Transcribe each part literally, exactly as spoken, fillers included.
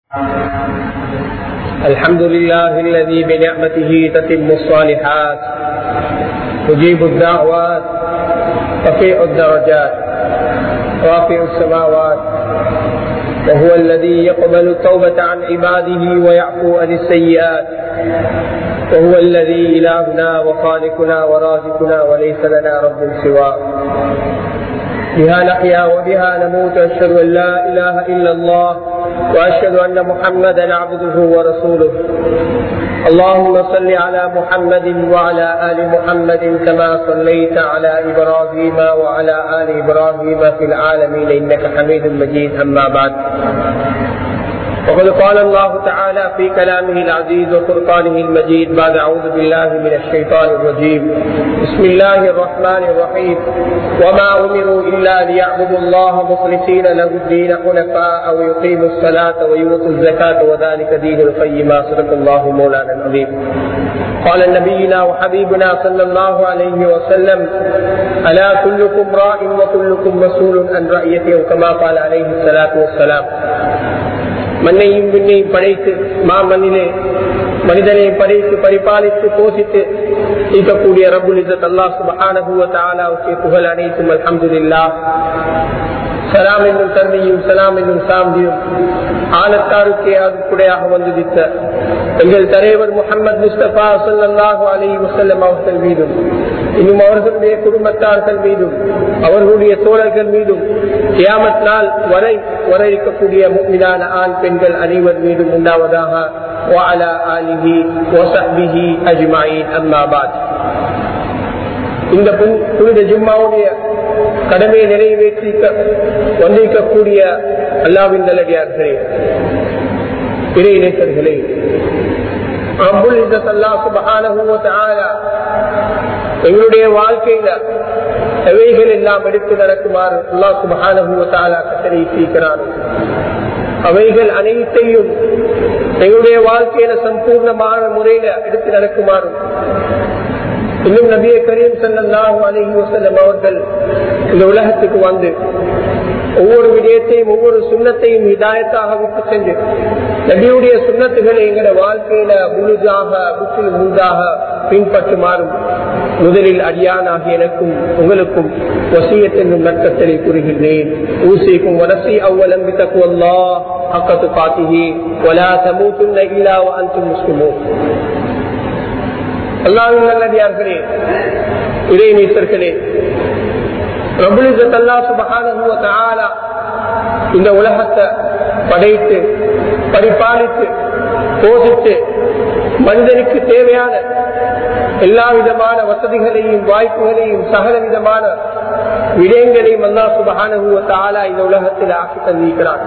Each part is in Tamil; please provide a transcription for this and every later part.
الحمد لله الذي بنعمته تتم الصالحات يجيب الدعوات رفيع الدرجات رافع السماوات وهو الذي يقبل التوبة عن عباده ويعفو عن السيئات وهو الذي إلهنا وخالقنا ورازقنا وليس لنا رب سواه بها نحيا وبها نموت أشهد أن لا إله إلا الله وأشهد أن محمدا عبده ورسوله اللهم صل على محمد وعلى آل محمد كما صليت على إبراهيم وعلى آل إبراهيم في العالمين إنك حميد مجيد أما بعد وقد قال الله تعالى في كلامه العزيز وفرقانه المجيد بعد أعوذ بالله من الشيطان الرجيم بسم الله الرحمن الرحيم وما أمروا إلا ليعبدوا الله مخلصين له الدين حنفاء ويقيموا الصلاة ويؤتوا الزكاة وذلك دين القيم صدق الله مولانا العظيم قال نبينا وحبيبنا صلى الله عليه وسلم ألا كلكم راع وكلكم مسؤول عن رعيته كما قال عليه الصلاة والسلام மண்ணையும் விண்ணையும் படைத்து மாமண்ணிலே மனிதனை படைத்து பரிபாலித்து போஷித்து இருக்கக்கூடிய ரப்புல் இஸ்ஸத் அல்லாஹ் சுப்ஹானஹு வ தஆலாவுக்கு புகழ் அனைத்தும் அல்ஹம்துலில்லாஹ். சலாம் என்னும் தன்மையும் சலாம் என்னும் சாந்தியும் ஆனத்தாருக்கே அதுக்குடையாக வந்துவித்த எங்கள் தலைவர் முஹம்மது முஸ்தபா ஸல்லல்லாஹு அலைஹி வஸல்லம் அவர்கள் மீதும் இன்னும் அவர்களுடைய குடும்பத்தார்கள் மீதும் அவர்களுடைய தோழர்கள் மீதும் கியாமத் நாள் வரை வர இருக்கக்கூடிய முஃமினான ஆண் பெண்கள் அனைவர் மீதும் உண்டாவதாக. வஅலா ஆலிஹி வஸஹ்பிஹி அஜ்மஈன். அம்மா பஅத். இந்த புனித ஜும்மாவுடைய கடமையை நிறைவேற்றி வந்திருக்கக்கூடிய அல்லாஹ்வின் நல்லடியார்களே, இறை நேசர்களே, ரப்புல் இஸ்ஸத் அல்லாஹ் சுப்ஹானஹு வ தஆலா எங்களுடைய வாழ்க்கையில எவைகள் எல்லாம் எடுத்து நடக்குமாறு அல்லாஹ் சுப்ஹானஹு வ தஆலா கட்டளையிட்டிருக்கிறார். அவைகள் அனைத்தையும் எங்களுடைய வாழ்க்கையில சம்பூர்ணமான முறையில எடுத்து நடக்குமாறு இன்னும் நபியே கரீம் ஸல்லல்லாஹு அலைஹி வஸல்லம் அவர்கள் இந்த உலகத்துக்கு வந்து ஒவ்வொரு விடயத்தையும் ஒவ்வொரு சுன்னத்தையும் ஹிதாயத்தாக விட்டு சென்று நபியுடைய சுன்னத்துகளை எங்களுடைய வாழ்க்கையில முழுதாக முற்றிலும் முழுதாக பின்பற்றுமாறும் முதலில் அடியானாகிய எனக்கும் உங்களுக்கும் வசியத் என்னும் நற்கட்டளை கூறுகின்றேன். ஊசிக்கும் வனசி அவ்வலம் பித்தக்குவல்லாஹ் ஹக்க துகாத்திஹி வலா தமூதுன்ன இல்லா வ அன்தும் முஸ்லிமூன். அல்லாஹ்வின் நல்லடியார்களே, இறை நேசர்களே, ரப்புல் இஸ்ஸத் அல்லாஹ் சுப்ஹானஹு வ தஆலா இந்த உலகத்தை படைத்து பரிபாலித்து போஷித்து மனிதனுக்கு தேவையான எல்லா விதமான வசதிகளையும் வாய்ப்புகளையும் சகல விதமான விடயங்களையும் அல்லாஹ் சுப்ஹானஹு வ தஆலா இந்த உலகத்தில் ஆக்கி தந்திருக்கிறார்.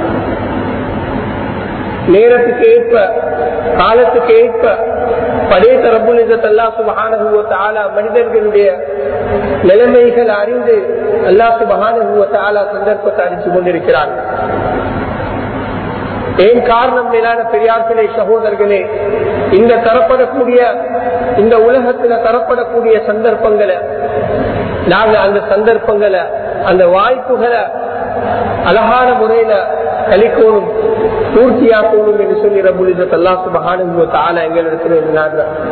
நேரத்துக்கு ஏற்ப காலத்துக்கு ஏற்ப படைத்த ரப்புல் இஸ்ஸத் அல்லாஹ் சுப்ஹானஹு வ தஆலா மனிதர்களுடைய நிலைமைகள் அறிந்து அல்லாஹ் சுப்ஹானஹு வ தஆலா சந்தர்ப்பத்தை அறிந்து கொண்டிருக்கிறார். ஏன் காரணம் மேலான பெரியார்களே, சகோதரர்களே, இந்த தரப்படக்கூடிய இந்த உலகத்துல தரப்படக்கூடிய சந்தர்ப்பங்களை நாங்க அந்த சந்தர்ப்பங்களை அந்த வாய்ப்புகளை அழகான முறையில கழிக்கணும், பூர்த்தியாக்கணும் என்று சொல்லி ரப்புல் இஸ்ஸத் அல்லாஹ் சுப்ஹானஹு வ தஆலா எங்களிடத்தில்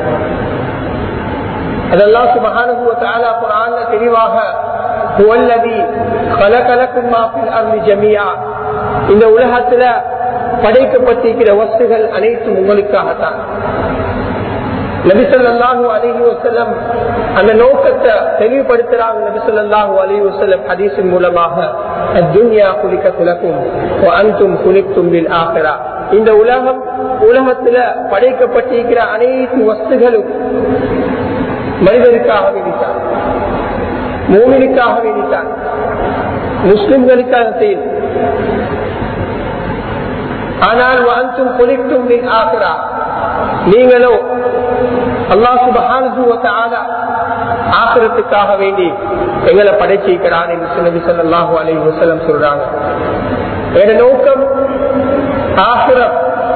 அதெல்லாம் சுப்ஹானஹு வ தஆலா குர்ஆன்ல தெளிவாக ஹுவல்லதி خلق لكم ما في الارض جميعا, இந்த உலகத்துல படைக்கப்பட்டிருக்கிற வஸ்துகள் அனைத்தும் உங்களுக்காகத்தான். நபி ஸல்லல்லாஹு அலைஹி வஸல்லம் அந்த நோக்கத்தை தெளிவுபடுத்துறாங்க. நபி ஸல்லல்லாஹு அலைஹி வஸல்லம் ஹதீஸின் மூலமாக அத்துன்யா குலிகத் லகும் வ அன்தும் குலிக்தும் லில் ஆகிரா, இந்த உலகம் உலகத்துல படைக்கப்பட்டிருக்கிற அனைத்து வஸ்துகளும் மனிதனுக்காக வேண்டித்தான், மூமினுக்காக வேண்டித்தான், முஸ்லிம்களுக்காக செய்யும். ஆனால் அன்தும் குலிக்தும் லில் ஆகிரா, நீங்களோ அல்லாஹ் சுப்ஹானஹு வ தஆலா ஆகிரத்துக்காக வேண்டி எங்களை படைச்சிருக்கிறான் என்று நபி ஸல்லல்லாஹு அலைஹி வஸல்லம் சொல்றாங்க. என்ற நோக்கம் ஆகிரத்,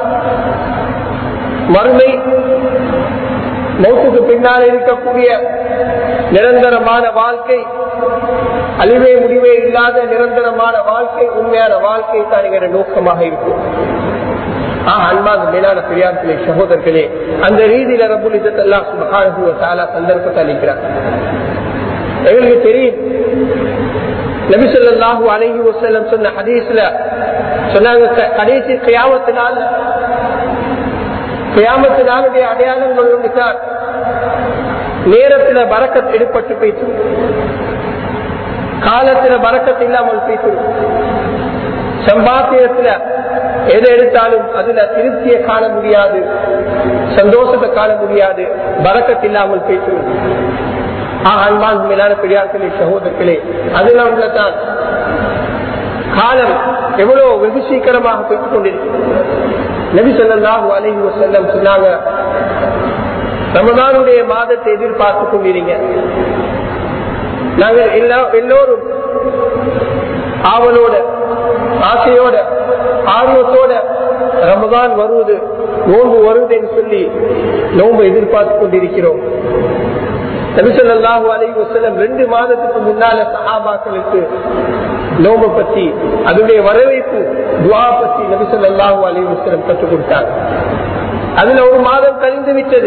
மறுமை, மௌத்துக்கு பின்னால் இருக்கக்கூடிய நிரந்தரமான வாழ்க்கை, அழிவே முடிவே இல்லாத நிரந்தரமான வாழ்க்கை, உண்மையான வாழ்க்கை தான் எங்களுடைய நோக்கமாக இருக்கும். அன்பாக மேலான பெரியார்களே சகோதரர்களே, அந்த ரீதியில ரப்புல் இஸ்ஸத் அல்லாஹ் சுப்ஹானஹு வ தஆலா சந்தர்ப்பத்தை அளிக்கிறார். எங்களுக்கு தெரியும், நபி ஸல்லல்லாஹு அலைஹி வஸல்லம் சொன்ன ஹதீஸ்ல சொன்னாங்க, கடைசி கியாமத் நாள் கியாமத் நாளுடைய அடையாளங்கள் ஒன்றுதான் நேரத்துல பரக்கத் எடுப்பட்டு போயிட்டு, காலத்துல பரக்கத் இல்லாமல் போயிட்டு, சம்பாத்தியத்துல எதை எடுத்தாலும் அதுல திருப்தியை காண முடியாது, சந்தோஷத்தை காண முடியாது, பரக்கத் இல்லாமல் போயிட்டு. அன்பான் மேலான பெரியார்களே சகோதரர்களே, அதுல உள்ளதான் காலம் எவ்வளவு வெகு சீக்கிரமாக போய்க் கொண்டிருக்கிறது. நபி ஸல்லல்லாஹு அலைஹி வஸல்லம் சொன்னாங்க, ரமதானுடைய மாதத்தை எதிர்பார்த்துக் கொண்டிருங்க. நாங்கள் எல்லோரும் ஆவலோட ஆசையோட ஆர்வத்தோட ரமதான் வருவது நோன்பு வருவது என்று சொல்லி நோன்பு எதிர்பார்த்துக் கொண்டிருக்கிறோம். நபி ஸல்லல்லாஹு அலைஹி வஸல்லம் ரெண்டு மாதத்துக்கு முன்னால சஹாபாக்களுக்கு நோன்பு பற்றி, அதனுடைய வரவேற்பு துஆ பற்றி நபி ஸல்லல்லாஹு அலைஹி வஸல்லம் கற்றுக் கொடுத்தார். அதுல ஒரு மாதம் கழிந்து விட்டது.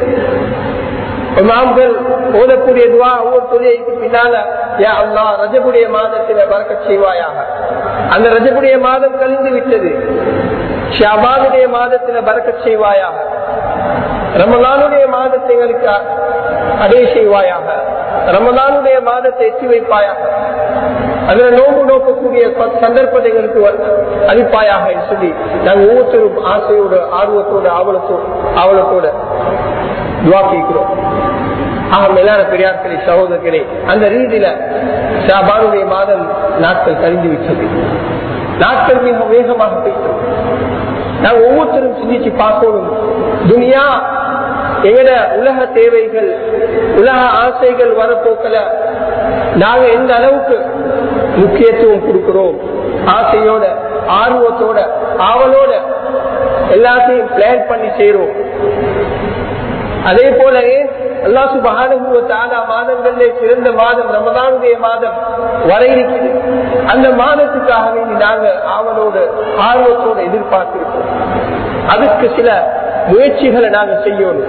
இமாம்கள் ஓதக்கூடிய துஆ ஒவ்வொரு தொழுகைக்கு பின்னால, யா அல்லாஹ் ரஜபுடைய மாதத்தில பரக்கத் செய்வாயாக. அந்த ரஜபுடைய மாதம் கழிந்து விட்டது. ஷாபானுடைய மாதத்தில பரக்கத் செய்வாயாக. ரமலானுடைய மாதத்தை எங்களுக்கு அடை செய்வாயாக. ரமலானுடைய மாதத்தை எட்டி வைப்பாயாக. அதுல நோம்பு நோக்கக்கூடிய சந்தர்ப்பத்தை எங்களுக்கு அளிப்பாயாக என்று சொல்லி நாங்கள் ஒவ்வொருத்தரும் ஆசையோட ஆர்வத்தோட ஆவலத்தோடு ஆவலத்தோட துஆ கேட்கிறோம். ஆக மேலான பெரியார்களே சகோதரர்களே, அந்த ரீதியில ஷாபானுடைய மாதம் நாட்கள் கழிந்து விட்டது. நாட்கள் மிக வேகமாக போயிட்டோம். நாங்கள் ஒவ்வொருத்தரும் சிந்திச்சு பார்க்கணும், துனியா எங்கட உலக தேவைகள் உலக ஆசைகள் வரப்போக்கல நாங்க எந்த அளவுக்கு முக்கியத்துவம் கொடுக்கிறோம், ஆசையோட ஆர்வத்தோட ஆவலோட எல்லாத்தையும் பிளான் பண்ணி செய்யறோம். அதே போலவே அல்லாஹ் சுப்ஹானஹு வ தஆலா மாதங்களிலே சிறந்த மாதம் ரமலானுடைய மாதம் வர இருக்கிறது. அந்த மாதத்துக்காக வேண்டி நாங்க ஆவலோடு ஆர்வத்தோடு எதிர்பார்த்திருக்கோம். அதுக்கு சில முயற்சிகளை நாங்க செய்யணும்.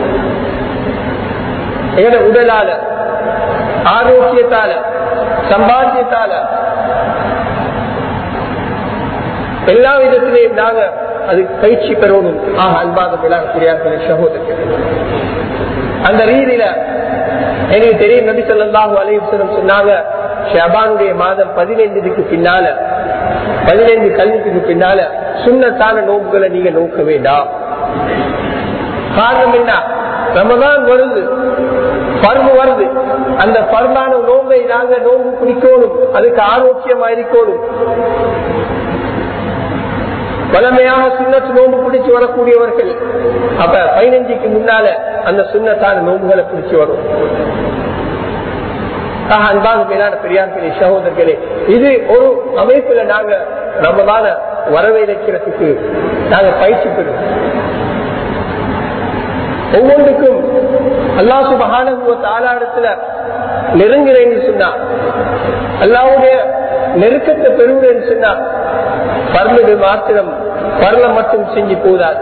எங்க உடலால, ஆரோக்கியத்தால, சம்பாத்தியத்தால, எல்லா விதத்திலையும் நாங்க அதுக்கு பயிற்சி பெறணும். ஆக அன்பாக விளையாடுகிறார்களே சகோதரர்கள், அந்த ரீதியில எனக்கு தெரியும், நபி ஸல்லல்லாஹு அலைஹி வஸல்லம் சொன்னாங்க, ஷஅபானுடைய மாதம் பதினைந்துக்கு பின்னால பதினைந்து கல்விக்கு பின்னால சுன்னத்தான நோம்புகளை நீங்க நோக்க வேண்டாம். காரணம் என்ன? ரமதான் வருது, பர்வு வருது. அந்த பர்வான நோம்பை நாங்க நோம்பு பிடிக்கணும், அதுக்கு ஆரோக்கியமா இருக்கணும். வளமையாக சுன்னத்து நோம்பு பிடிச்சு வரக்கூடியவர்கள் அப்ப பதினஞ்சுக்கு முன்னால அந்த சுன்னத்தான நோம்புகளை பிடிச்சு வரும். அன்பாக மேலான பெரியார்களே சகோதரர்களே, இது ஒரு அமைப்புல நாங்க ரமதான வரவேற்கிறதுக்கு நாங்க பயிற்சி பெறுவோம். ஒவ்வொன்றுக்கும் அல்லாஹ் சுப்ஹானஹு வ தஆலா இடத்துல நெருங்குறேன்னு சொன்னா, அல்லாஹ்வுடைய நெருக்கத்தை பெறுகிறேன்னு சொன்னா, பர்லது மாத்திரம் பர்ல மட்டும் செஞ்சு போதாது.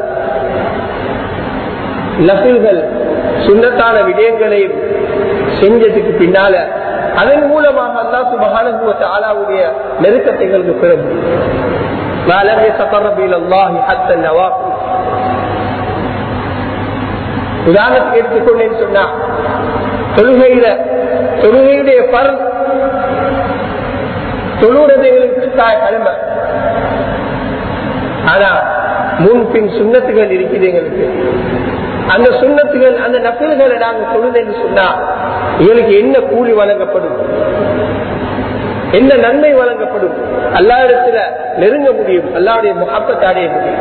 நஃபில்கள் சுன்னத்தான விடயங்களையும் செஞ்சதுக்கு பின்னால அதன் மூலமாக அல்லாஹ் சுப்ஹானஹு வ தஆலாவுடைய நெருக்கத்தை எங்களுக்கு பெற முடியும். மாலம் யதகர்ரபு இலல்லாஹி ஹத்தா நவாஃபில். உதாரணத்துக்கு எடுத்துக்கொண்டேன்னு சொன்னா, தொழுகையில தொழுகையுடைய பர் தொழுகிறது எங்களுக்கு கடமை. ஆனா முன்பின் சுன்னத்துகள் இருக்குது எங்களுக்கு. அந்த சுன்னத்துகள், அந்த நஃபில்களை நாங்க தொழுதுன்னு சொன்னா எங்களுக்கு என்ன கூலி வழங்கப்படும், என்ன நன்மை வழங்கப்படும், அல்லாஹ் இடத்துல நெருங்க முடியும், அல்லாஹ்வுடைய முஹப்பத் அடைய முடியும்.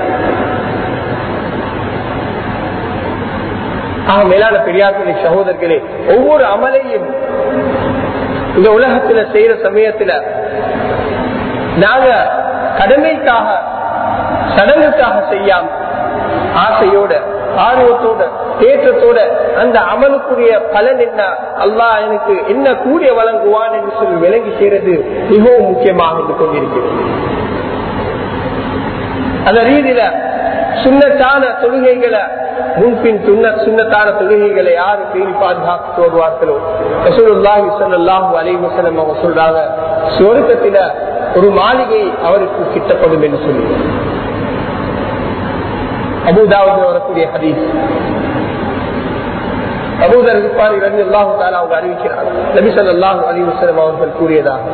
ஆக மேலான பெரியார்களே சகோதரர்களே, ஒவ்வொரு அமலையும் இந்த உலகத்துல செய்யற சமயத்துல நாங்க கடமைக்காக சடங்குக்காக செய்யாம ஆசையோட ஆர்வத்தோட தேற்றத்தோட அந்த அமலுக்குரிய பலன் என்ன, அல்லாஹ் எனக்கு என்ன கூடிய வழங்குவான் என்று சொல்லி விளங்கி செய்யறது மிகவும் முக்கியமாக இருந்து கொண்டிருக்கிறது. அந்த ரீதியில சுன்னத்தான தொழுகைகளை முன்பின் சுன்னத்தான தொழுகைகளை யாரு பேணி பாதுகாத்து வருவார்களோ ரசூலுல்லாஹி ஸல்லல்லாஹு அலைஹி வஸல்லம் அவங்க சொல்றாங்க சொர்க்கத்தில ஒரு மாளிகை அவருக்கு கிட்டப்படும் என்று சொல்லி. அபூதாவுக்கு வரக்கூடிய ஹதீஸ் அபூதர் கிஃபாரி ரலியல்லாஹு தஆலா அவங்க அறிவிக்கிறார் நபி ஸல்லல்லாஹு அலைஹி வஸல்லம் அவர்கள் கூறியதாக.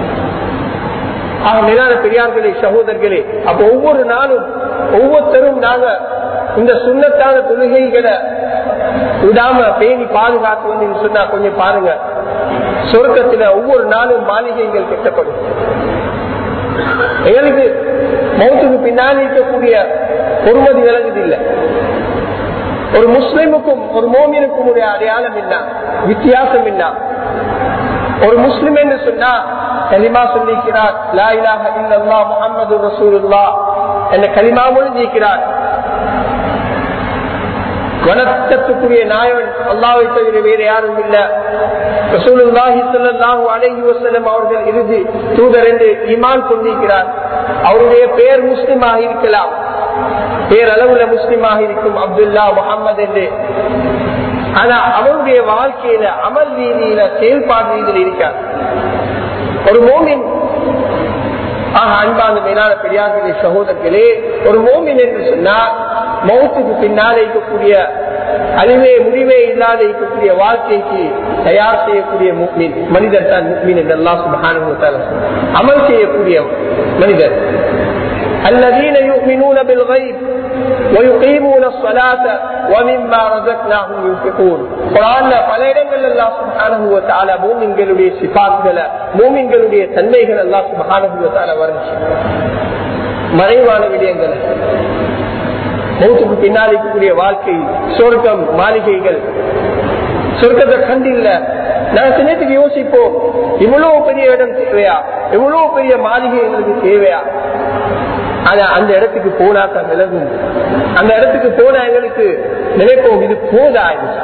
ஆக மேலான பெரியார்களே சகோதரர்களே, அப்ப ஒவ்வொரு நாளும் ஒவ்வொருத்தரும் நாங்க இந்த சுன்னத்தான தொழுகைகளை விடாம பேணி பாதுகாக்கணும் சொன்னா கொஞ்சம் பாருங்க, சொர்க்கத்துல ஒவ்வொரு நாளும் மாளிகைகள் கட்டப்படும். எங்களுக்கு மௌத்துக்கு பின்னால் இருக்கக்கூடிய பொறுமதி விளங்குது இல்லை. ஒரு முஸ்லிமுக்கும் ஒரு மோமினுக்கும் உடைய அடையாளம் என்ன, வித்தியாசம் என்ன? ஒரு முஸ்லிம் என்று சொன்னா கலிமா சொல்லிக்கிறார், லா இலாஹ இல்லல்லாஹ் முஹம்மது ரசூலுல்லாஹ் என்ற கலிமா மொழிஞ்சிக்கிறார். வணக்கத்துக்குரிய நாயகன் அல்லாஹ்வை தவிர வேறு யாரும் இல்ல, ரசூலுல்லாஹி ஸல்லல்லாஹு அலைஹி வஸல்லம் அவர்கள் இறுதி தூதர் என்று ஈமான் கொண்டிருக்கிறார். அவருடைய பெயர் முஸ்லிமாக இருக்கலாம், பேரளவுல முஸ்லிமாக இருக்கும் அப்துல்லா முகம்மது என்று. ஆனா அவருடைய வாழ்க்கையில அமல் ரீதியில செயல்பாடு ரீதியில் இருக்கார். ஒரு மோமின் ஆக அன்பான மேலான பெரியார்களே சகோதரர்களே, ஒரு மோமின் என்று சொன்னால் மௌத்துக்கு பின்னாலே இருக்கக்கூடிய அழிவே முடிவே இல்லாத இருக்கக்கூடிய வாழ்க்கைக்கு தயார் செய்யக்கூடிய முக்மீன் மனிதர் தான் முக்மீன் என்று அல்லாஹ் சுப்ஹானஹு வ தஆலா அமல் செய்யக்கூடிய மனிதர். الذين يؤمنون بالغيب ويقيمون الصلاة ومما رزقناهم ينفقون. குர்ஆன்ல பல இடங்கள்ல அல்லாஹ் சுப்ஹானஹு வ தஆலா மூமின்களுடைய சிபாத்களை மூமின்களுடைய தன்மைகள் அல்லாஹ் சுப்ஹானஹு வ தஆலா வர்ணிச்சு மறைவான விடயங்கள் மௌத்துக்கு பின்னால் இருக்கக்கூடிய வாழ்க்கை, சொர்க்கம், மாளிகைகள். சொர்க்கத்தை கண்டில்ல நாங்க சின்னத்துக்கு யோசிப்போம், இவ்வளவு பெரிய இடம் தேவையா, எவ்வளவு பெரிய மாளிகை எங்களுக்கு தேவையா? ஆனா அந்த இடத்துக்கு போனாக்க விலகும், அந்த இடத்துக்கு போனா எங்களுக்கு நினைப்போம் இது போதா.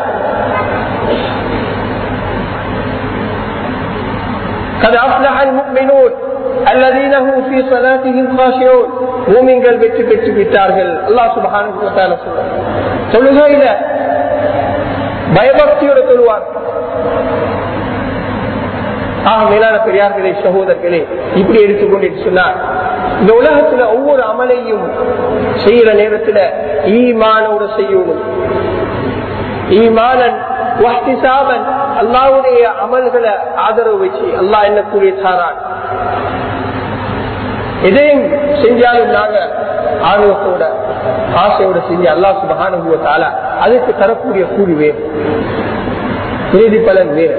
قد أفلح المؤمنون الذين هم في صلاتهم خاشعون. மூமின்கள் வெற்றி பெற்று விட்டார்கள் அல்லாஹ் சுப்ஹானஹு வ தஆலா சொல்றார். தொழுகையில பயபக்தியோட தொழுவார். ஆக மேலான பெரியார்களே சகோதரர்களே, இப்படி எடுத்துக்கொண்டு சொன்னார், இந்த உலகத்துல ஒவ்வொரு அமலையும் செய்யற நேரத்துல ஈமானோடு செய்யணும். ஈமானன் வஹ்திசாபன், அல்லாஹ்வுடைய அமல்களை ஆதரவு வச்சு அல்லாஹ் என்ன கூறிய சாரான். எதையும் செஞ்சாலும் நாங்க ஆர்வத்தோட ஆசையோட செஞ்சு அல்லாஹ் சுப்ஹானஹு வ தஆலா அதுக்கு தரக்கூடிய கூலி வேறு, நீதி பலன் வேறு.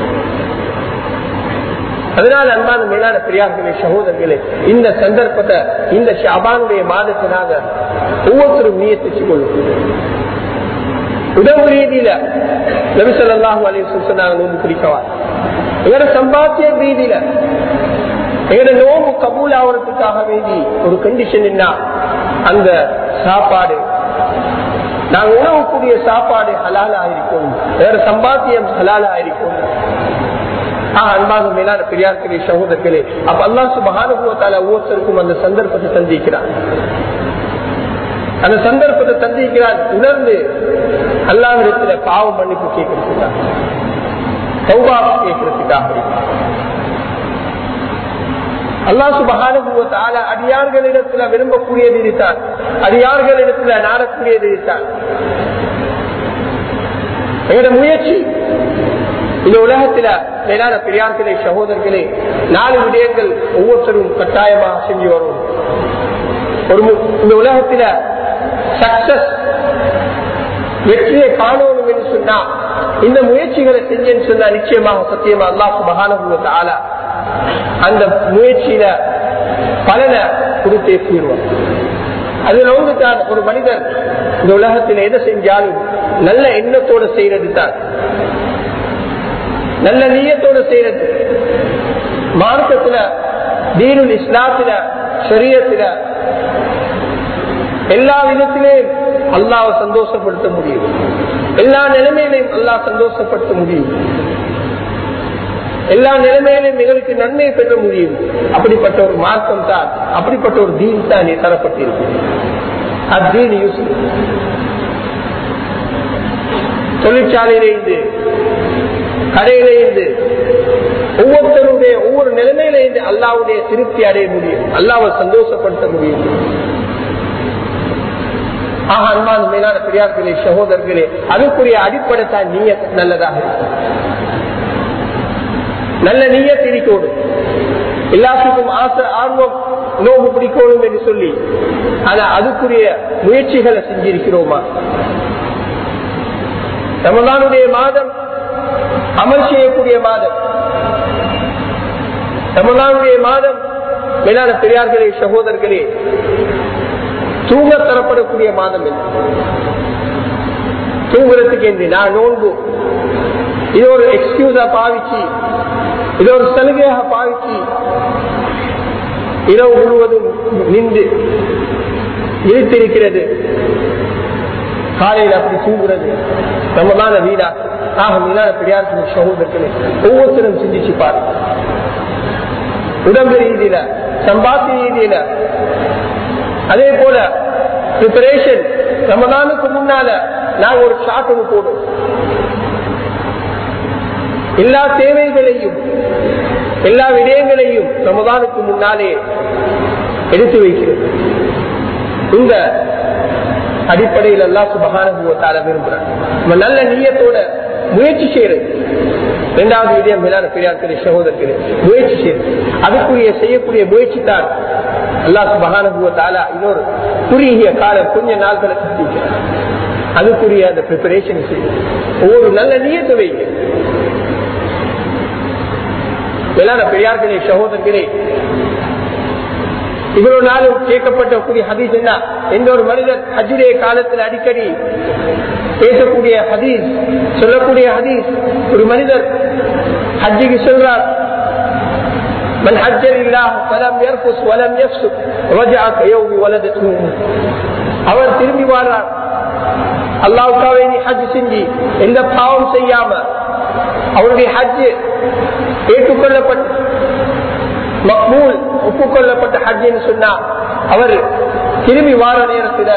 அதனால அன்பான மேலான பெரியார்களே சகோதரர்களே, இந்த சந்தர்ப்பத்தை இந்த ஷாபானுடைய மாதத்தினாக ஒவ்வொருத்தரும் நியத்திச்சு கொள்ளும். உடம்பு ரீதியில நபி ஸல்லல்லாஹு அலைஹி வஸல்லம் சொன்னாங்க, நோம்பு பிடிக்கவா. எங்களோட சம்பாத்திய ரீதியில எங்களோட நோம்பு கபூல் ஆகிறதுக்காக வேண்டி ஒரு கண்டிஷன் என்ன, அந்த சாப்பாடு நாங்க உணவுக்கூடிய சாப்பாடு ஹலாலா இருக்கும், வேற சம்பாத்தியம் ஹலாலா இருக்கும். அன்பாக மேலான பெரியார்களே சகோதரர்களே, அப்ப அல்லாஹ் சுப்ஹானஹு வ தஆலா ஒவ்வொருத்தருக்கும் அந்த சந்தர்ப்பத்தை தந்திக்கிறார். அந்த சந்தர்ப்பத்தை தந்திக்கிறார் உணர்ந்து அல்லாஹ்விடத்துல பாவ மன்னிப்பு கேட்கறதுக்காக, தௌபா கேட்கறதுக்காக. அல்லாஹ் சுப்ஹானஹு வ தஆலா அடியார்களிடத்துல விரும்பக்கூடியது இதுதான், அடியார்களிடத்துல நாடக்கூடியது இதுதான். எங்களோட முயற்சி இந்த உலகத்துல மேலான பெரியார்களே சகோதரர்களே, நாலு விடயங்கள் ஒவ்வொருத்தரும் கட்டாயமாக செஞ்சு வரும். ஒரு இந்த உலகத்துல சக்சஸ் வெற்றியை காணணும் என்று சொன்னா இந்த முயற்சிகளை செஞ்சேன்னு சொன்னா நிச்சயமாக சத்தியமா அல்லாஹ் சுப்ஹானஹு வ தஆலா அந்த முயற்சியில பலனை கொடுத்தே தீர்வார். அதுல வந்து தான் ஒரு மனிதர் இந்த உலகத்தில் எதை செஞ்சாலும் நல்ல எண்ணத்தோட செய்யறது தான், நல்ல நீயத்தோடு செய்யறது. மார்க்கத்துல தீனுல் இஸ்லாத்துல ஷரியத்துல எல்லா விதத்திலேயும் அல்லாஹ்வை சந்தோஷப்படுத்த முடியும், எல்லா நிலைமையிலையும் அல்லாஹ் சந்தோஷப்படுத்த முடியும், எல்லா நிலைமையிலும் எங்களுக்கு நன்மையை பெற முடியும். அப்படிப்பட்ட ஒரு மார்க்கம் தான், அப்படிப்பட்ட ஒரு தீன் தான் தரப்பட்டிருக்கு. அத்தீன் யூசுப். தொழிற்சாலையிலிருந்து, கடையிலிருந்து, ஒவ்வொருத்தருடைய ஒவ்வொரு நிலைமையிலிருந்து அல்லாவுடைய திருப்தி அடைய முடியும், அல்லாவை சந்தோஷப்படுத்த முடியும். ஆக அன்பான மேலான பெரியார்களே, சகோதரர்களே, அதுக்குரிய அடிப்படை தான் நீயத் நல்லதாக இருக்கும். நல்ல நீயத் இருக்கணும். எல்லாத்துக்கும் ஆசை, ஆர்வம், நோவு பிடிக்கணும் என்று சொல்லி ஆனா அதுக்குரிய முயற்சிகளை செஞ்சிருக்கிறோமா? ரமலானுடைய மாதம் அமல் செய்யக்கூடிய மாதம், ரமலானுடைய மாதம் மேலான பெரியார்களே, சகோதரர்களே, தூங்க தரப்படக்கூடிய மாதம் இல்லை. தூங்குறதுக்கு என்று நான் நோன்பு இது ஒரு எக்ஸ்கியூஸா பாவிச்சு, இது ஒரு சலுகையாக பாவிச்சு இரவு முழுவதும் நின்று இழுத்திருக்கிறது, காலையில் அப்படி தூங்குறது ரமலான வீடா? ஆக மீதான பெரியார்கள் சகோதரர்களே, ஒவ்வொருத்தரும் சிந்திச்சு பாருங்க. உடம்பு ரீதியில, சம்பாத்திய ரீதியில, அதே போல பிரிப்பரேஷன். ரமலானுக்கு முன்னால நாங்க ஒரு ஷாட் ஒன்று போடும், எல்லா தேவைகளையும் எல்லா விடயங்களையும் ரமலானுக்கு முன்னாலே எடுத்து வைக்கிறது. இந்த அடிப்படையில் அல்லாஹ் சுப்ஹானஹு வ தஆலா விரும்புறார். நம்ம நல்ல நியத்தோட முயற்சி செய்யறது. இரண்டாவது விடயம் மேலான பெரியார்களே, சகோதரர்களே, முயற்சி செய்யறது. அதுக்குரிய செய்யக்கூடிய முயற்சி தான் அல்லாஹ் சுப்ஹானஹு வ தஆலா இன்னொரு குறுகிய காலம், கொஞ்ச நாட்களை கட்டிக்கிறார். அதுக்குரிய அந்த பிரிப்பரேஷன் செய்யும். ஒவ்வொரு நல்ல நியத்தை வைங்க. மேலான பெரியார்களே, சகோதரர்களே, இவ்வளவு நாளும் கேட்கப்பட்ட கூடிய ஹதீஸ் என்ன? எந்த ஒரு மனிதர் ஹஜ்ஜுடைய காலத்தில் அடிக்கடி பேசக்கூடிய ஹதீஸ், சொல்லக்கூடிய ஹதீஸ், ஒரு மனிதர் ஹஜ்ஜுக்கு சொல்றார், من حج لله فلم يرفث ولم يفسق رجع كيوم ولدته. அவர் திரும்பி வரார், அல்லாஹ்வுக்காக நீ ஹஜ் செஞ்சு எந்த பாவம் செய்யாம அவருடைய ஹஜ் ஏற்றுக்கொள்ளப்பட்ட மக்பூல் ஒப்புக்கொள்ளப்பட்ட ஹஜ் என்று சொன்னா, அவர் திரும்பி வார நேரத்தில்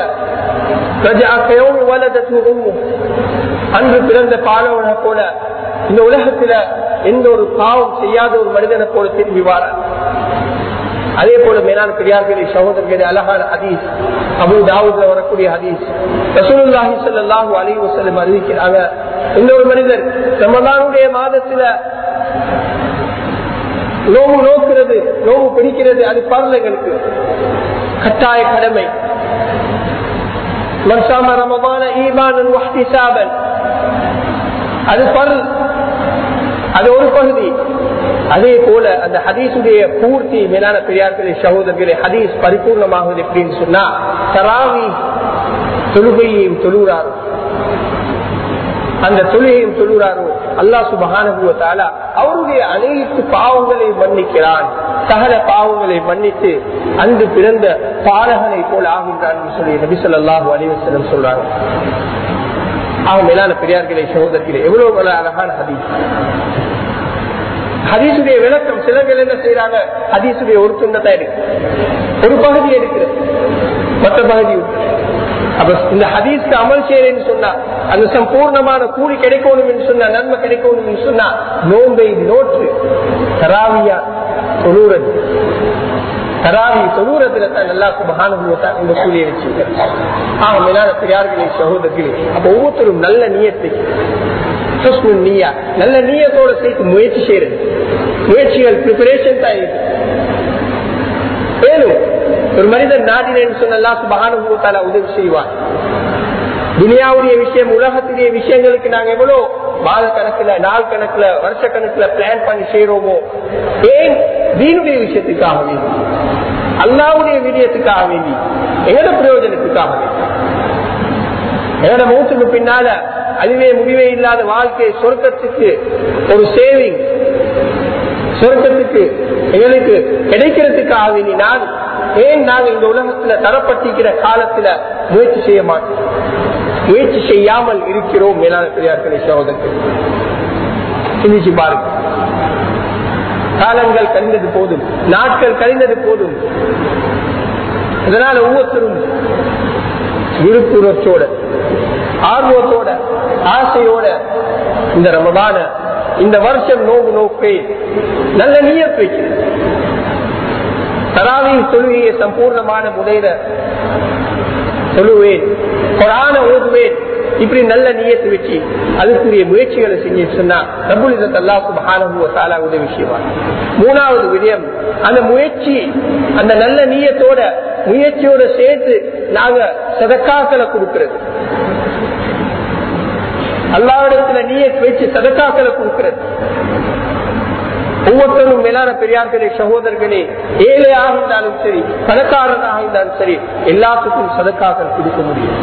அன்று பிறந்த பாலவனை போல இந்த உலகத்துல எந்த ஒரு பாவம் செய்யாத ஒரு மனிதனை போல திரும்பி வாரார். அதே போல மேலான பெரியார்களே, சகோதரர்களே, அழகான ஹதீஸ், அபூ தாவூத்ல வரக்கூடிய ஹதீஸ், ரசூலுல்லாஹி ஸல்லல்லாஹு அலைஹி வஸல்லம் அறிவிக்கிறாங்க, இந்த ஒரு மனிதர் ரமலானுடைய மாதத்துல நோவு நோக்கிறது, நோவு பிடிக்கிறது, அது பரலங்களுக்கு கட்டாய கடமை. மன் ஸாம ரமலான ஈமானன் வஹ்திஸாபன், அது பரல், அது ஒரு பகுதி. அதே போல அந்த ஹதீஸுடைய பூர்த்தி மேலான பெரியார்களே, சகோதரர்களே, ஹதீஸ் பரிபூர்ணமாகுது எப்படின்னு சொன்னா, தராவி தொழுகையையும் தொழுகிறாரோ, அந்த தொழுகையும் தொழுகிறாரோ, அல்லாஹ் சுப்ஹானஹு வ தஆலா அவருடைய அனைத்து பாவங்களை மன்னிக்கிறான், சகல பாவங்களை மன்னித்து அன்று பிறந்த பாலகனை போல ஆகின்றான் சொல்லி நபி ஸல்லல்லாஹு அலைஹி வஸல்லம் சொல்றாங்க. ஆக மேலான பெரியார்களே, சகோதரர்களே, எவ்வளவு அழகான ஹதீஸ். ஹதீசுடைய விளக்கம் சிலர்கள் என்ன செய்யறாங்க, ஹதீசுடைய ஒரு துண்டத்தான் இருக்கு, ஒரு பகுதி எடுக்கிறது, மற்ற பகுதி. அப்ப இந்த ஹதீஸ்க்கு அமல் செய்யறேன்னு சொன்னா, அந்த சம்பூர்ணமான கூலி கிடைக்கணும் என்று சொன்னா, நன்மை கிடைக்கணும் என்று சொன்னா, நோன்பை நோற்று தராவியா தொழுறது, தராவி தொழுறதுல தான் அல்லாஹ் சுப்ஹானஹு வ தஆலா இந்த கூலியை வச்சிருக்கார். ஆக மேலான பெரியார்களே, சகோதரர்களே, அப்ப ஒவ்வொருத்தரும் நல்ல நியத்தை, நல்ல நியத்தோட சேர்த்து முயற்சி செய்யறது, முயற்சிகள் பிரிப்பரேஷன் தான் இருக்கு. மேலும் ஒரு மனிதன் நாடினேன்னு சொன்ன அல்லாஹ் சுப்ஹானஹு வ தஆலா உதவி செய்வார். துனியாவுடைய விஷயம், உலகத்துடைய விஷயங்களுக்கு நாங்க எவ்வளவு மாத கணக்குல, நாள் கணக்குல, வருஷ கணக்குல பிளான் பண்ணி செய்யறோமோ, ஏன் தீனுடைய விஷயத்துக்காக வேண்டி, அல்லாஹ்வுடைய விடயத்துக்காக வேண்டி, எங்கட பிரயோஜனத்துக்காக வேண்டி, எங்கட மூச்சுக்கு பின்னால அதுவே முடிவே இல்லாத வாழ்க்கை, சொர்க்கத்துக்கு ஒரு சேவிங், சொர்க்கத்துக்கு எங்களுக்கு கிடைக்கிறதுக்காக வேண்டி நான் ஏன் நாங்கள் இந்த உலகத்துல தரப்பட்டிருக்கிற காலத்துல முயற்சி செய்ய மாட்டோம், முயற்சி செய்யாமல் இருக்கிறோம். மேலான பெரியார்களே, சகோதரர்களே, சிந்திச்சு பாருங்க. காலங்கள் கழிந்தது போதும், நாட்கள் கழிந்தது போதும். அதனால ஒவ்வொருத்தரும் விழுப்புணர்ச்சியோட ஆர்வத்தோட ஆசையோட இந்த ரமதான இந்த வருஷம் நோக்கு நோக்கை நல்ல நியத் வைக்கிறது. தராவீஹ் தொழுகையை சம்பூர்ணமான முறையில சொல்லுவேன், குர்ஆனை ஓதுவேன், இப்படி நல்ல நியத்து வச்சு அதுக்குரிய முயற்சிகளை செஞ்சு சொன்னா ரப்புல் இஸ்ஸத் அல்லாஹ் சுப்ஹானஹு வ தஆலா உதவி செய்வார். மூணாவது விடயம், அந்த முயற்சி அந்த நல்ல நியத்தோட முயற்சியோட சேர்த்து நாங்க சதக்காக்களை கொடுக்கிறது. அல்லாஹ்விடத்துல நியத் வச்சு சதக்காக்களை கொடுக்கிறது. ஒவ்வொருத்தரும் மேலான பெரியார்களே சகோதரர்களே, ஏழையாக இருந்தாலும் சரி பணக்காரனாக இருந்தாலும் சரி எல்லாத்துக்கும் சதக்காக்கள் கொடுக்க முடியும்.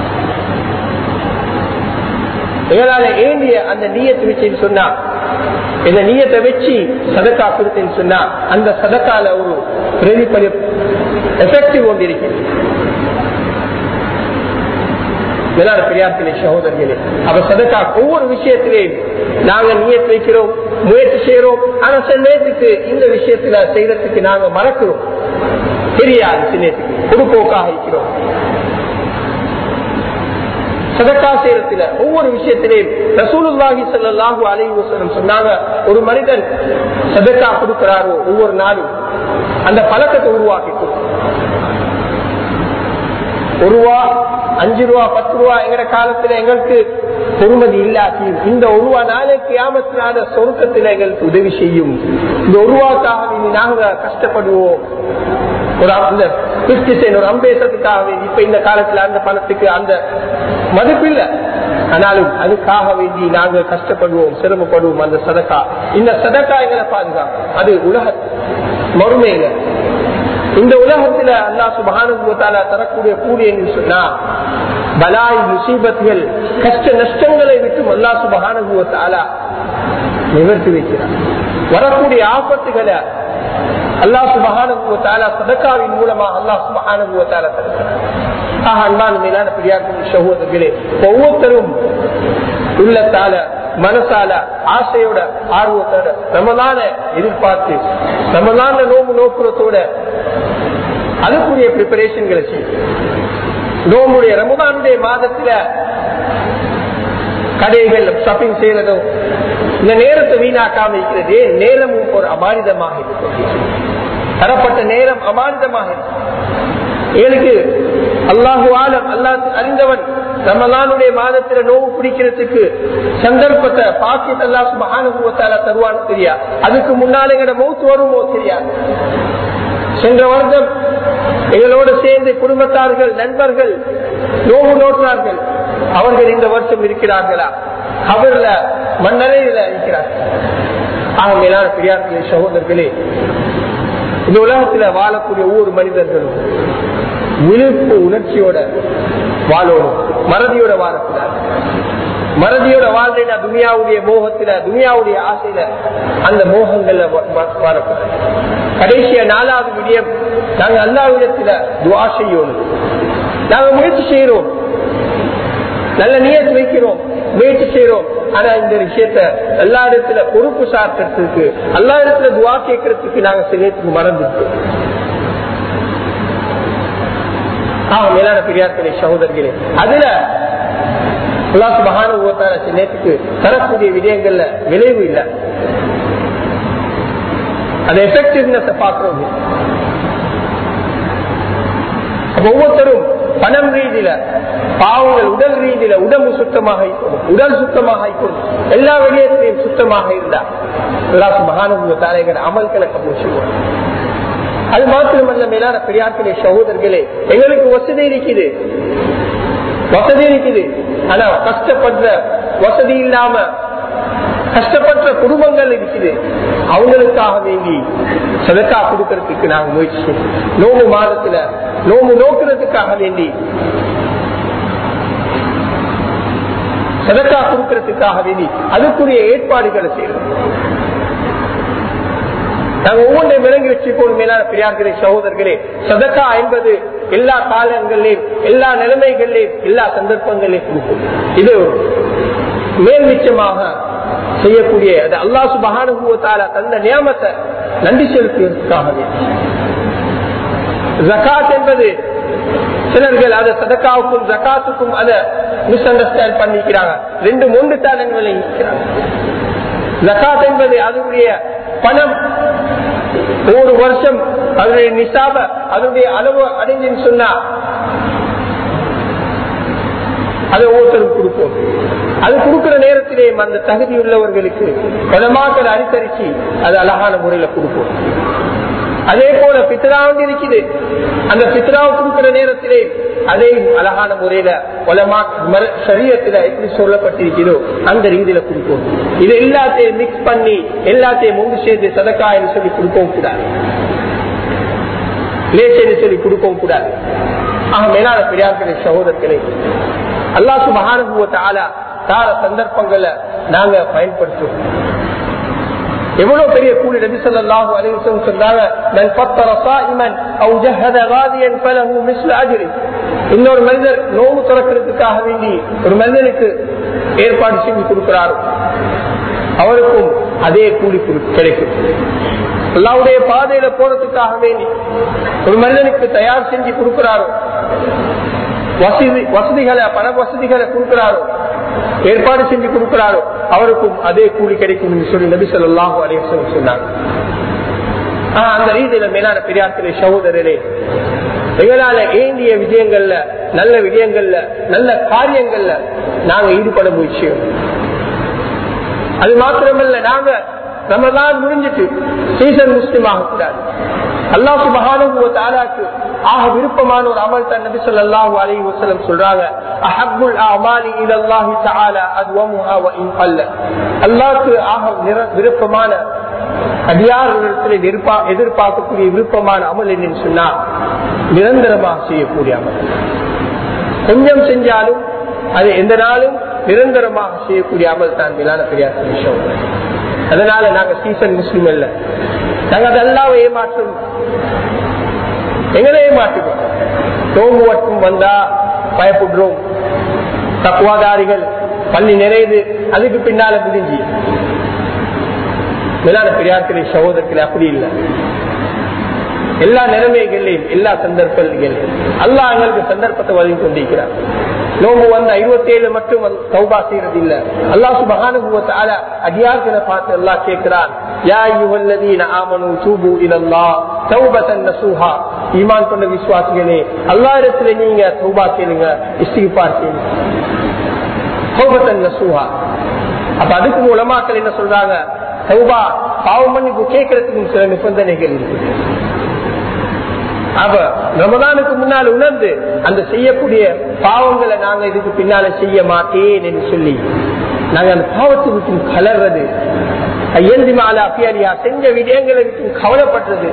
எங்களால ஏண்டிய அந்த நியத்தை வச்சு சொன்னா இந்த நியத்தை வச்சு சதக்கா கொடுத்தேன்னு சொன்னா அந்த சதக்கால ஒரு பிரதிபலிப்பு எஃபெக்டிவ் ஒன்று இருக்கிறது. மேலான பெரியார்களே சகோதரர்களே, அப்ப சதக்கா ஒவ்வொரு விஷயத்திலேயும் நாங்க நியத் வைக்கிறோம், முயற்சி செய்யறோம். ஆனா சில நேரத்துக்கு இந்த விஷயத்துல செய்யறதுக்கு நாங்க மறக்கிறோம், தெரியாது. சில நேரத்துக்கு பொதுப்போக்காக இருக்கிறோம். சதக்கா செய்யறதுல ஒவ்வொரு விஷயத்திலேயும் ரசூலுல்லாஹி ஸல்லல்லாஹு அலைஹி வஸல்லம் சொன்னாங்க, ஒரு மனிதன் சதக்கா கொடுக்கிறாரோ ஒவ்வொரு நாளும் அந்த பழக்கத்தை உருவாக்கிக்கும். ஒரு ரூபா அஞ்சு ரூபா பத்து ரூபா எங்கட காலத்துல எங்களுக்கு பொறுமதி இல்லாட்டி இந்த ஒரு ரூபா நாளைக்கு கியாமத்தினால சொர்க்கத்துல எங்களுக்கு உதவி செய்யும். இந்த ஒரு ரூபாக்காக நாங்க கஷ்டப்படுவோம். ஒரு அந்த ஒரு அம்பேசத்துக்காக இப்ப இந்த காலத்துல அந்த பணத்துக்கு அந்த மதிப்பு இல்லை, ஆனாலும் அதுக்காக வேண்டி நாங்க கஷ்டப்படுவோம், சிரமப்படுவோம். அந்த சதக்கா இந்த சதக்கா எங்களை பாதுகாக்கும். அது உலக மறுமைங்க. இந்த உலகத்துல அல்லாஹ் சுப்ஹானஹு வ தஆலா தரக்கூடிய கூலி என்று சொன்னா பலாய் முசீபத்துகள் கஷ்ட நஷ்டங்களை விட்டு அல்லாஹ் சுப்ஹானஹு வ தஆலா நிவர்த்தி வைக்கிறார். வரக்கூடிய ஆபத்துகளை அல்லாஹ் சுப்ஹானஹு வ தஆலா சதக்காவின் மூலமா அல்லாஹ் சுப்ஹானஹு வ தஆலா தருகிறார். ஆக அன்பான மேலான பெரியார்களே சகோதரர்களே, ஒவ்வொருத்தரும் உள்ளத்தால மனசால ஆசையோட ஆர்வத்தோட ரமலான எதிர்பார்த்து ரமலான நோம்பு நோக்குறதோட அதுக்குரிய பிரிப்பரேஷன்களை செய்யும். நோம்புடைய ரமலானுடைய மாதத்துல கடைகள் ஷாப்பிங் செய்யறதோ இந்த நேரத்தை வீணாக்காம இருக்கிறதே நேரமும் ஒரு அமானிதமாக இருக்கு. தரப்பட்ட நேரம் அமானிதமாக இருக்கு. எனக்கு அல்லாஹு ஆலம் அல்லாஹ் அறிந்தவன் ரமலானுடைய மாதத்துல நோவு பிடிக்கிறதுக்கு சந்தர்ப்பத்தை பாக்கியத்தை அல்லாஹ் சுப்ஹானஹு வ தஆலா தருவான்னு தெரியா. அதுக்கு முன்னாலே எங்கட மௌத் வருமோ தெரியாது. சென்ற வருடம் எங்களோடு சேர்ந்து குடும்பத்தார்கள் நண்பர்கள் நோவு நோற்றார்கள். அவர்கள் இந்த வருஷம் இருக்கிறார்களா? அவர்ல மண்ணறையில இருக்கிறார்கள். ஆக மேலான பெரியார்களே சகோதரர்களே, இந்த உலகத்துல வாழக்கூடிய ஒவ்வொரு மனிதர்களும் விழிப்பு உணர்ச்சியோட வாழணும், மறதியோட வாழக்கூடாது. மறதியோட வாழ்றா துனியாவுடைய மோகத்துல துனியாவுடைய ஆசையில அந்த மோகங்கள்ல வாழக்கூடாது. கடைசியா நாலாவது விடயம், நாங்க அல்லாஹ்விடத்துல துஆ செய்யணும். நாங்க முயற்சி செய்யறோம், நல்ல நியத் வைக்கிறோம், முயற்சி செய்யறோம். ஆனா இந்த விஷயத்த எல்லா இடத்துல பொறுப்பு சார்க்கிறதுக்கு எல்லா இடத்துல துஆ கேட்கறதுக்கு நாங்க சிலத்துக்கு மறந்துட்டோம். மேலான பெரியார்களே சகோதரர்களே, அதுல அல்லாஹ் சுப்ஹானஹு வ தஆலா சிலத்துக்கு தரக்கூடிய விடயங்கள்ல விளைவு இல்லை. அது எஃபெக்டிவ்னஸ் பார்க்கிறோம். ஒவ்வொருத்தரும் பணம் ரீதியில பாவங்கள் உடல் ரீதியில உடம்பு சுத்தமாக உடல் சுத்தமாக எல்லா விடயத்திலையும் சுத்தமாக இருந்தா அல்லாஹ் சுப்ஹானஹு வ தஆலா அமல்களை கபூல் செய்வார். அது மாத்திரமல்ல மேலான பெரியார்களே சகோதரர்களே, எங்களுக்கு வசதி இருக்குது வசதி இருக்குது ஆனா கஷ்டப்படுற வசதி இல்லாம கஷ்டப்பட்ட குடும்பங்கள் இருக்குது. அவங்களுக்காக வேண்டி சதக்கா கொடுக்கறதுக்கு நாங்க முயற்சி செய்யணும். நோம்பு மாதத்துல நோம்பு நோக்கிறதுக்காக வேண்டி சதக்கா கொடுக்கறதுக்காக வேண்டி அதுக்குரிய ஏற்பாடுகளை செய்யணும். நாங்க ஒவ்வொன்றையும் விளங்கி வச்சுக்கணும். மேலான பெரியார்களே சகோதரர்களே, சதக்கா என்பது எல்லா காலங்களிலும் எல்லா நிலைமைகளிலும் எல்லா சந்தர்ப்பங்களிலும் கொடுக்கும். இது மேல் நிச்சயமாக செய்யக்கூடிய அல்லாஹ் சுப்ஹானஹு வ தஆலா தந்த நியமத்தை நன்றி செலுத்துவதற்காக. ஜகாத் என்பது சிலர்கள் அதை சதக்காவுக்கும் ஜகாத்துக்கும் அதை மிஸ் அண்டர்ஸ்டாண்ட் பண்ணிக்கிறாங்க. ரெண்டு மூன்று தான் என்பதை ஜகாத் என்பது அதனுடைய பணம் ஒரு வருஷம் அதனுடைய நிசாப அதனுடைய அளவு அடைஞ்சுன்னு சொன்னா அதை ஒவ்வொருத்தரும் கொடுப்போம். அது கொடுக்கிற நேரத்திலே அந்த தகுதி உள்ளவர்களுக்கு பணமாக்கள் அனுசரிச்சு அது அழகான முறையில கொடுப்போம். அதே போல பித்ராவும் இருக்குது. அந்த பித்ராவை கொடுக்கிற நேரத்திலே அதே அழகான முறையில சரீரத்தில் எப்படி சொல்லப்பட்டிருக்கிறதோ அந்த ரீதியில கொடுப்போம். இது எல்லாத்தையும் மிக்ஸ் பண்ணி எல்லாத்தையும் முன்பு சேர்ந்து சதக்கா என்று சொல்லி கொடுக்கவும் கூடாது, லேசன்னு சொல்லி கொடுக்கவும் கூடாது. ஆக மேலான பெரியார்களே சகோதரர்களே, அல்லாஹ் சுப்ஹானஹு வ தஆலா தார சந்தர்ப்பங்களை நாங்க பயன்படுத்துவோம். எவ்வளவு பெரிய கூலி நபி ஸல்லல்லாஹு அலைஹி வஸல்லம் சொன்னாங்க, மன் ஃபத்தர ஸாயிமன் அவ் ஜஹத காதியன் ஃபலஹு மிஸ்லு அஜ்ரி. இன்னொரு மனிதர் நோவு திறக்கிறதுக்காக வேண்டி ஒரு மனிதனுக்கு ஏற்பாடு செஞ்சு கொடுக்கிறாரோ அவருக்கும் அதே கூலி கிடைக்கும். அல்லாஹ்வுடைய பாதையில போறதுக்காக வேண்டி ஒரு மனிதனுக்கு தயார் செஞ்சு கொடுக்கிறாரோ, வசதி வசதிகளை பண வசதிகளை கொடுக்கிறாரோ, ஏற்பாடு செஞ்சு கொடுக்கிறாரோ அவருக்கும் அதே கூலி கிடைக்கும் என்று சொல்லி நபி ஸல்லல்லாஹு அலைஹி வஸல்லம் சொன்னாங்க. அந்த ரீதியில மேலான பெரியார்களே சகோதரரே, எங்களால ஏந்திய விஜயங்கள்ல நல்ல விஜயங்கள்ல நல்ல காரியங்கள்ல நாங்க ஈடுபட முயற்சியோம். அது மாத்திரமல்ல, நாங்க ரமலான் முடிஞ்சிட்டு சீசன் முஸ்லிம் ஆகக்கூடாது. அல்லாஹ் சுப்ஹானஹு வ தஆலாக்கு ஆக விருப்பமான ஒரு அமல் தான் நபி ஸல்லல்லாஹு அலைஹி வஸல்லம் சொல்றாங்க, அஹப்புல் அமாலி இலல்லாஹி தஆலா அத்வமுஹா வ இன் கல்ல. அல்லாஹ்க்கு ஆக விருப்பமான அடியார்களிடத்தில் எதிர்பார்க்கக்கூடிய விருப்பமான அமல் என்னன்னு சொன்னா நிரந்தரமாக செய்யக்கூடிய அமல். கொஞ்சம் செஞ்சாலும் அது எந்த நாளும் நிரந்தரமாக செய்யக்கூடிய அமல் தான் மேலான பெரியார் விஷயம். அதனால நாங்க சீசன் முஸ்லிம் அல்ல, நாங்க அதெல்லாம் ஏமாற்றோம், எங்களை ஏமாற்றுவோம். நோம்பு வட்டும் வந்தா பயப்படுறோம், தக்குவாதாரிகள் பள்ளி நிறையுது, அதுக்கு பின்னால முடிஞ்சு. மேலான பெரியார்களே சகோதரர்களே, அப்படி இல்லை. எல்லா நிலைமைகளையும் எல்லா சந்தர்ப்பங்களையும் அல்லாஹ் எங்களுக்கு சந்தர்ப்பத்தை வழங்கி கொண்டிருக்கிறார். நோம்பு வந்த இருபத்தி ஏழு மட்டும் தௌபா செய்யறது இல்ல. அல்லாஹ் சுப்ஹானஹு வ தஆலா அடியார்களை பார்த்து அல்லாஹ் கேட்கிறான், யா அய்யுஹல்லதீன ஆமனூ தூபு இலல்லாஹ் தௌபத்தன் நஸூஹா. ஈமான் கொண்ட விசுவாசிகளே, அல்லாஹ்விடத்தில் நீங்க தௌபா கேளுங்க, இஸ்திக்பார் செய்யுங்க, தௌபத்தன் நஸூஹா. அப்ப அதுக்கு உலமாக்கள் என்ன சொல்றாங்க, தௌபா பாவம் மன்னிப்பு கேட்கறதுக்கு சில நிபந்தனைகள் இருக்கு. அப்ப ரமதானுக்கு முன்னால் உணர்ந்து அந்த செய்யக்கூடிய பாவங்களை நாங்க இதுக்கு பின்னால செய்ய மாட்டேன் என்று சொல்லி நாங்க அந்த பாவத்தை விட்டு கலர்றது, செஞ்ச விடயங்களை விட்டு கவலைப்படுறது,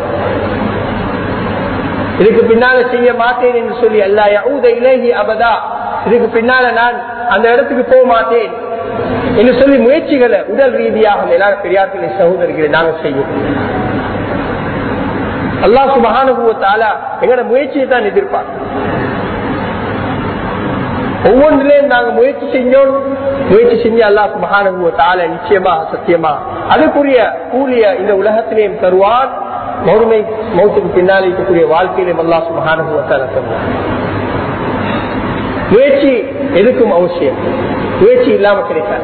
இதுக்கு பின்னால செய்ய மாட்டேன் என்று சொல்லி அல்லா யஊத இலைஹி அபதா, இதுக்கு பின்னால நான் அந்த இடத்துக்கு போக மாட்டேன் என்று சொல்லி முயற்சிகளை உடல் ரீதியாக எல்லாரும் பெரியார்களே சகோதரர்களை நாங்க செய்யும். அல்லாஹ் சுப்ஹானஹு வ தஆலா எங்கட முயற்சியை தான் எதிர்பார்க்கிறோம். ஒவ்வொன்றிலையும் நாங்க முயற்சி செஞ்சோம், முயற்சி செஞ்சு அல்லாஹ் சுப்ஹானஹு வ தஆலா நிச்சயமா சத்தியமா அதுக்குரிய கூலிய இந்த உலகத்திலேயும் தருவான். மௌமை மௌத்துக்கு பின்னால் இருக்கக்கூடிய வாழ்க்கையிலும் அல்லாஹ் சுப்ஹானஹு வ தஆலா தருவான். முயற்சி எதுக்கும் அவசியம், முயற்சி இல்லாம கிடைக்காது.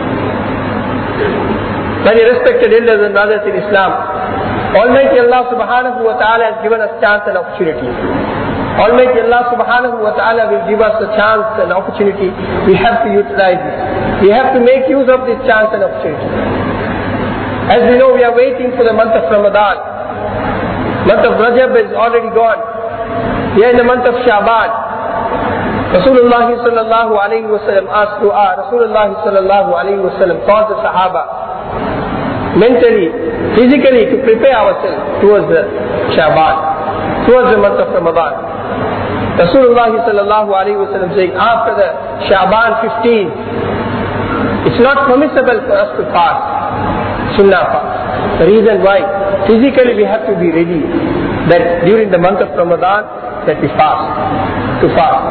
Many respected elders and brothers in Islam, Almighty Allah subhanahu wa ta'ala has given us chance and opportunity. Almighty Allah subhanahu wa ta'ala will give us a chance and opportunity. We have to utilize it. We have to make use of this chance and opportunity. As we know, we are waiting for the month of Ramadan. Month of Rajab is already gone. We are in the month of Shaban. Rasulullah sallallahu alayhi wa sallam asked dua. Rasulullah sallallahu alayhi wa sallam taught the Sahaba mentally, physically to prepare ourselves towards the Shaban, towards the month of Ramadan. Rasulullah sallallahu alayhi wa sallam saying, after the Shaban fifteen, it's not permissible for us to fast, sunnah fast. The reason why, physically we have to be ready that during the month of Ramadan that we fast, to fast.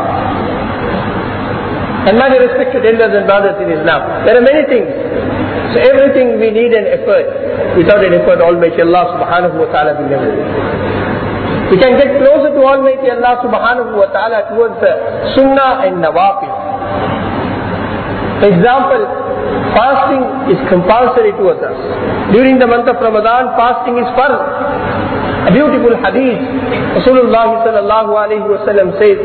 And my respected elders and brothers in Islam, there are many things. So everything we need an effort. Without an effort, Almighty Allah subhanahu wa ta'ala will never do. We can get closer to Almighty Allah subhanahu wa ta'ala towards the sunnah and nawafil. For example, fasting is compulsory towards us. During the month of Ramadan, fasting is farz. A beautiful hadith, Rasulullah sallallahu alayhi wa sallam says,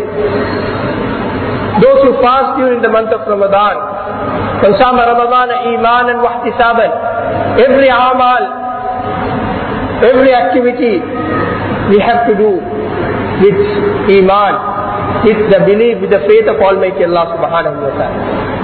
those who fast during the month of Ramadan, man sama Ramadana imanan wa ihtisaban, every amal, every activity we have to do with iman, with the belief, with the faith of Almighty Allah subhanahu wa ta'ala.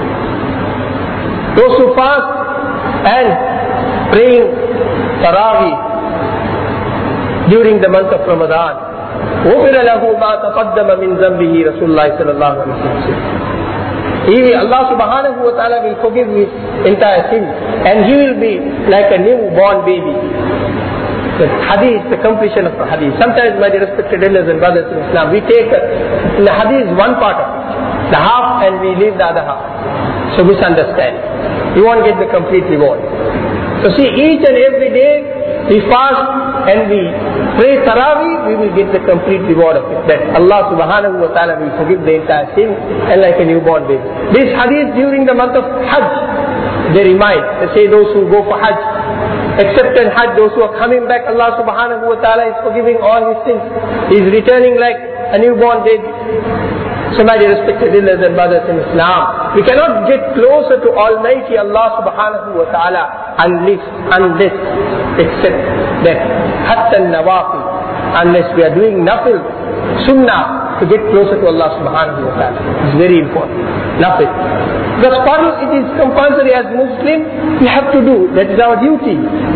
Those who fast and praying Taraweeh during the month of Ramadan, غُفِرَ لَهُ مَا تَقَدَّمَ مِنْ ذَنْبِهِ Rasulullah sallallahu alayhi wa sallam. He, Allah subhanahu wa ta'ala will forgive his entire sin, and he will be like a newborn baby. The hadith, the completion of the hadith. Sometimes, my dear respected elders and brothers in Islam, we take uh, in the hadith one part of it, the half, and we leave the other half. So misunderstand. You won't get the complete reward. So see, each and every day we fast and we pray Taraweeh, we will get the complete reward of it. That Allah subhanahu wa ta'ala will forgive the entire sin, and like a newborn baby. This hadith during the month of Hajj, they remind, they say those who go for Hajj, except in Hajj, those who are coming back, Allah subhanahu wa ta'ala is forgiving all his sins. He is returning like a newborn baby. So my dear respected elders and brothers in Islam, we cannot get closer to Almighty Allah subhanahu wa ta'ala unless, unless except that hatta nawafil, unless we are doing nafil, sunnah, to get closer to Allah subhanahu wa ta'ala. It's very important. Nafil. Because farz, it is compulsory as Muslim, we have to do. That is our duty.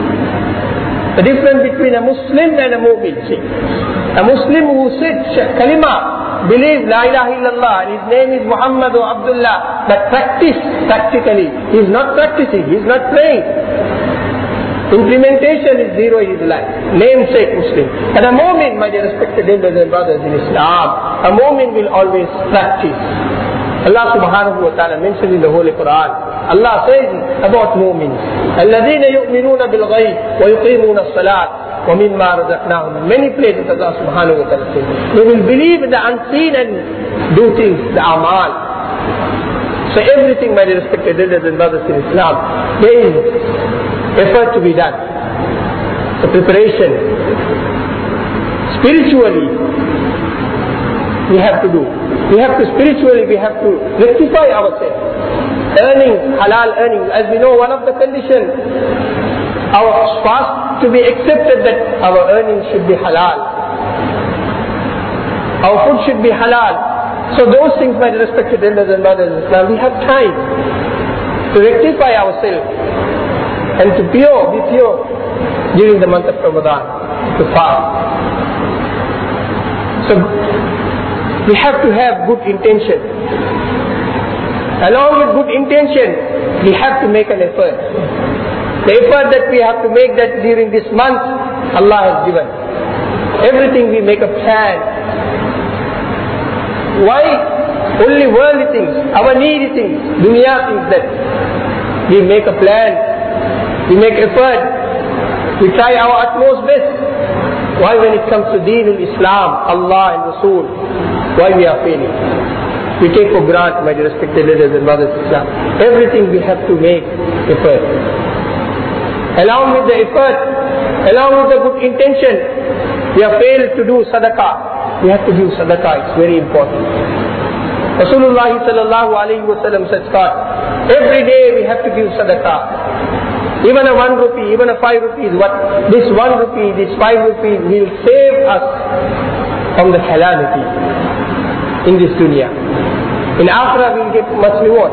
The difference between a Muslim and a mu'min. See, a Muslim who said kalima, believe la ilaha illallah, and his name is Muhammad or Abdullah, but practice practically, he is not practicing, he is not praying. Implementation is zero in his life. Namesake Muslim. And a mu'min, my dear respected elders and brothers in Islam, a mu'min will always practice. Allah subhanahu wa ta'ala mentioned in the Holy Quran, Allah says about mu'mins, الَّذِينَ يُؤْمِنُونَ بِالْغَيْبِ وَيُقِيمُونَ الصَّلَاةِ وَمِمَّا رَزَقْنَاهُمْ. Many places Allah subhanahu wa ta'ala says, they will believe in the unseen and do things, the amal. So everything, my dear respected elders and brothers in Islam, there is effort to be done. The preparation, spiritually, we have to do. We have to spiritually, we have to rectify ourselves. Earning, halal earning. As we know, one of the conditions, our fast to be accepted, that our earnings should be halal. Our food should be halal. So those things, my respected elders and brothers in Islam, we have time to rectify ourselves and to pure, be pure during the month of Ramadan, to fast. So we have to have good intention. Along with good intention, we have to make an effort. The effort that we have to make, that during this month, Allah has given. Everything we make a plan. Why? Only worldly things, our needy things, dunya things, that we make a plan, we make effort, we try our utmost best. Why when it comes to Deenul Islam, Allah and Rasul, why we are failing? We take for granted, my respected leaders and brothers in Islam. Everything we have to make effort. Along with the effort, along with the good intention, we have failed to do sadaqah. We have to do sadaqah, it's very important. Rasulullah sallallahu alayhi wa sallam said, every day we have to give sadaqah. Even a one rupee, even a five rupees, what this one rupee, this five rupees will save us from the calamity in this dunya. In Akhirah we will get much reward.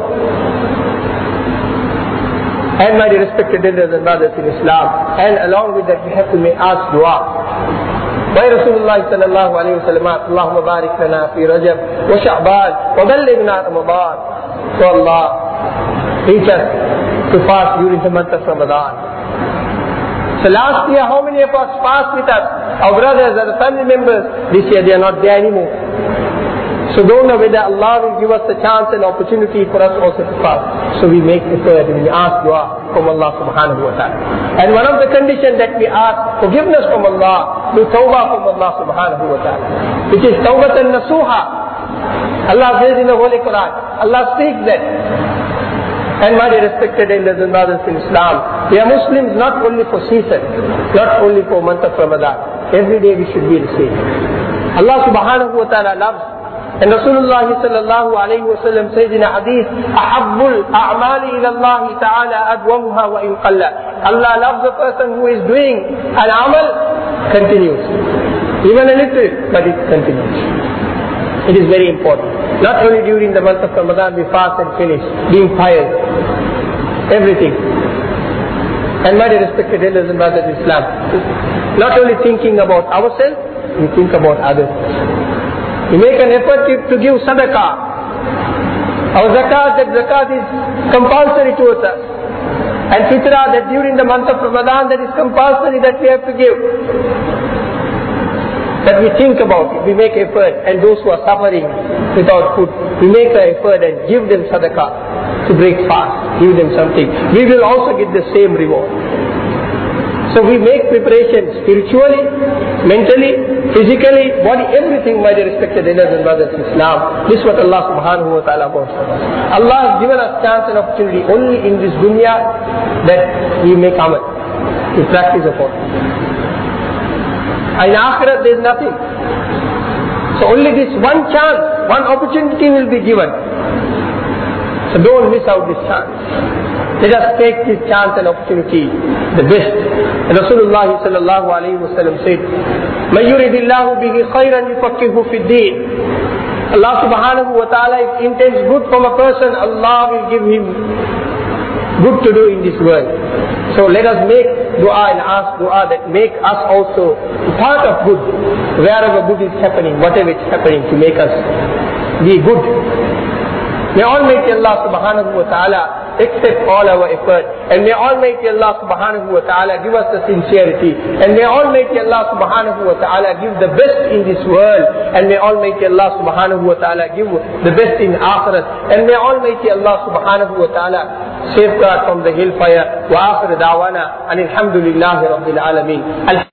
And my respected elders and brothers in Islam, and along with that we have to make ask dua. By Rasulullah sallallahu alayhi wa sallam, Allahumma barik lana fi Rajab wa Sha'ban wa ballighna Ramadan. So Allah teach us to fast during the month of Ramadan. So last year, how many of us fast with us? Our brothers, our family members, this year they are not there anymore. So don't know whether Allah will give us the chance and opportunity for us also to fast. So we make effort and we ask dua from Allah subhanahu wa ta'ala. And one of the conditions that we ask forgiveness from Allah, do tawbah from Allah subhanahu wa ta'ala, which is tawbatan nasuha. Allah says in the Holy Quran, Allah speaks that. And my dear respected elders and brothers in Islam, we are Muslims not only for season, not only for month of Ramadan. Every day we should be the same. Allah subhanahu wa ta'ala loves. And Rasulullah sallallahu alayhi wa sallam says in a hadith, Ahabbul a'mali ila Allah ta'ala adwamuha wa in qalla. Allah loves the person who is doing an amal continues. Even a little, but it continues. It is very important. Not only during the month of Ramadan we fast and finish, being pious, everything. And my dear respected elders and brothers in Islam, not only thinking about ourselves, we think about others. We make an effort to give sadaqah. Our zakat, that zakat is compulsory towards us. And fitrah, that during the month of Ramadan, that is compulsory that we have to give. That we think about it, we make effort. And those who are suffering without food, we make an effort and give them sadaqah to break fast, give them something. We will also get the same reward. So we make preparations spiritually, mentally, physically, body, everything, my dear respected elders and brothers in Islam. This is what Allah subhanahu wa ta'ala wants from us. Allah has given us chance and opportunity only in this dunya that we make amal, to practice upon. In Akhirat there is nothing. So only this one chance, one opportunity will be given. So don't miss out this chance. Let us take this chance and opportunity, the best. And Rasulullah sallallahu alayhi wa sallam said, مَنْ يُرِدِ اللَّهُ بِهِ خَيْرًا يُفَقِّهُ فِي الدِّينِ. Allah subhanahu wa ta'ala, if he intends good from a person, Allah will give him good to do in this world. So let us make dua and ask dua that make us also part of good. Wherever good is happening, whatever is happening, to make us be good. May Almighty Allah subhanahu wa ta'ala accept all our effort, and may Almighty Allah subhanahu wa ta'ala give us the sincerity, and may Almighty Allah subhanahu wa ta'ala give the best in this world, and may Almighty Allah subhanahu wa ta'ala give the best in Akhirat, and may Almighty Allah subhanahu wa ta'ala safeguard from the hellfire. Wa akhir da'wana and alhamdulillahi rabbil alameen.